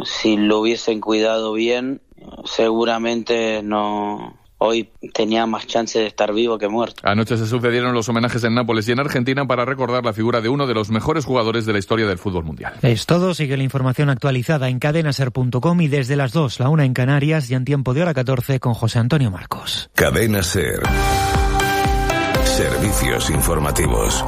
si lo hubiesen cuidado bien, seguramente no... Hoy tenía más chance de estar vivo que muerto. Anoche se sucedieron los homenajes en Nápoles y en Argentina para recordar la figura de uno de los mejores jugadores de la historia del fútbol mundial. Es todo. Sigue la información actualizada en cadenaser.com y desde las 2, la 1 en Canarias, y en tiempo de hora 14 con José Antonio Marcos. Cadena Ser. Servicios informativos.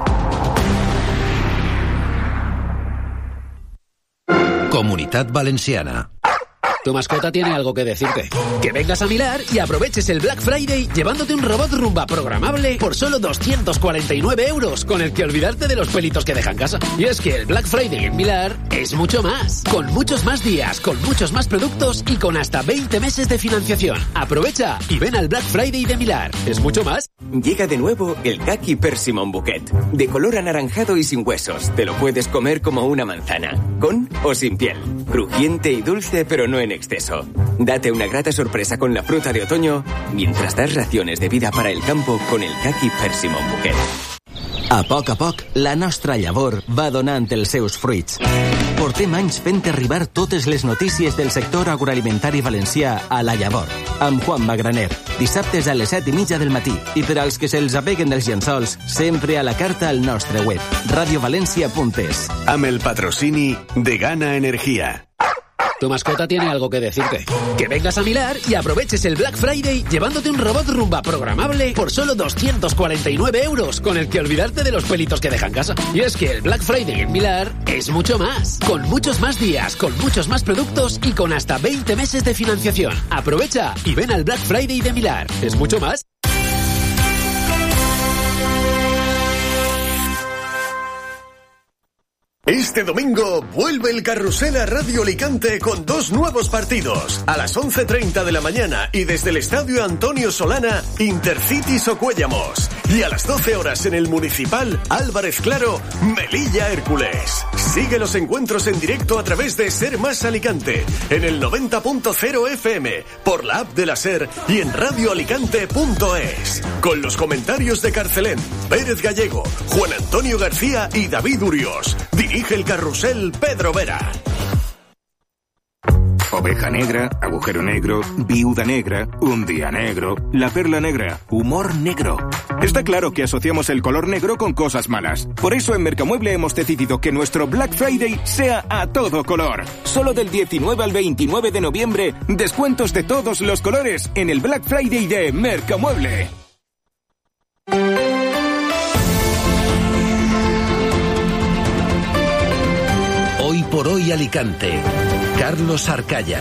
Comunitat Valenciana. Tu mascota tiene algo que decirte. Que vengas a Milar y aproveches el Black Friday llevándote un robot Rumba programable por solo 249 euros, con el que olvidarte de los pelitos que deja en casa. Y es que el Black Friday en Milar es mucho más. Con muchos más días, con muchos más productos y con hasta 20 meses de financiación. Aprovecha y ven al Black Friday de Milar. ¿Es mucho más? Llega de nuevo el Kaki Persimmon Bouquet. De color anaranjado y sin huesos. Te lo puedes comer como una manzana. Con o sin piel. Crujiente y dulce, pero no en exceso. Date una grata sorpresa con la fruta de otoño mientras das raciones de vida para el campo con el Kaki Persimmon Bouquet. A poc, la nostra llavor va donant els seus fruits. Portem anys fent arribar totes les notícies del sector agroalimentari valencià a La Llavor, amb Juan Magraner, dissabtes a les 7:30 del matí. I per als que se'ls apeguen dels llençols, sempre a la carta al nostre web, radiovalencia.es. Amb el patrocini de Gana Energía. Tu mascota tiene algo que decirte. Que vengas a Milar y aproveches el Black Friday llevándote un robot Rumba programable por solo 249 euros, con el que olvidarte de los pelitos que deja en casa. Y es que el Black Friday en Milar es mucho más. Con muchos más días, con muchos más productos y con hasta 20 meses de financiación. Aprovecha y ven al Black Friday de Milar. ¿Es mucho más? Este domingo vuelve el Carrusel a Radio Alicante con 2 nuevos partidos. A las 11:30 de la mañana y desde el Estadio Antonio Solana, Intercity Socuéllamos. Y a las 12 horas en el Municipal Álvarez Claro, Melilla Hércules. Sigue los encuentros en directo a través de Ser Más Alicante, en el 90.0 FM, por la app de la Ser y en radioalicante.es. Con los comentarios de Carcelén, Pérez Gallego, Juan Antonio García y David Urios. Dirige el Carrusel Pedro Vera. Oveja negra, agujero negro, viuda negra, un día negro, la perla negra, humor negro. Está claro que asociamos el color negro con cosas malas. Por eso en Mercamueble hemos decidido que nuestro Black Friday sea a todo color. Solo del 19 al 29 de noviembre, descuentos de todos los colores en el Black Friday de Mercamueble. Hoy por hoy Alicante. Carlos Arcaya.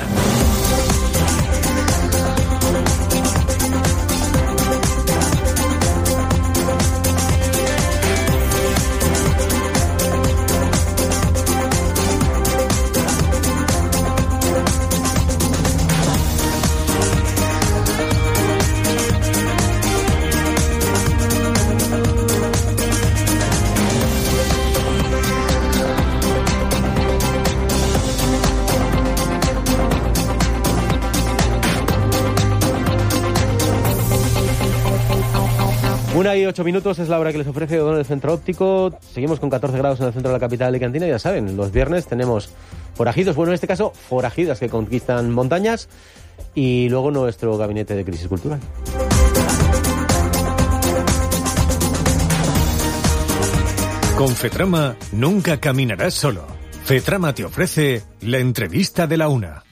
Una y 8 minutos es la hora que les ofrece O'Donnell Centro Óptico. Seguimos con 14 grados en el centro de la capital alicantina. Ya saben, los viernes tenemos forajidos, bueno, en este caso, forajidas que conquistan montañas, y luego nuestro gabinete de crisis cultural. Con Fetrama nunca caminarás solo. Fetrama te ofrece la entrevista de la una.